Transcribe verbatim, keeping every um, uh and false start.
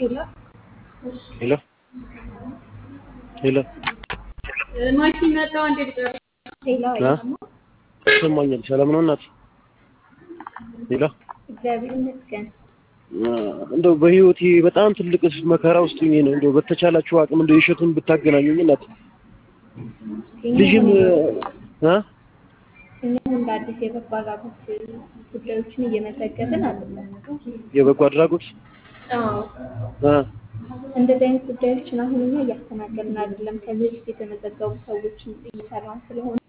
Hello. Hello? Hello? Hello, ها አይሰማም? ይሰማኛል። ሰላም ነው እናት? ሄሎ እግዚአብሔር ይመስገን። እንደው በህይወቴ በጣም ትልቅ መከራ ውስጥ ሆኜ ነው። እንደው በተቻላችሁ አቅም እንደው የሸቱን ብታገናኙኝ እናት። ልጅም ها እኛም እንደ አዲስ የበጎ አድራጎት ጉዳዮችን እየመዘገብን አይደለም። የበጎ አድራጎት አዎ ها እንደዚህ አይነት ጉዳዮችን አሁን እኛ እያስተናገድን አይደለም። ከዚህ በፊት የተመዘገቡ ሰዎችን እየሰራን ስለሆነ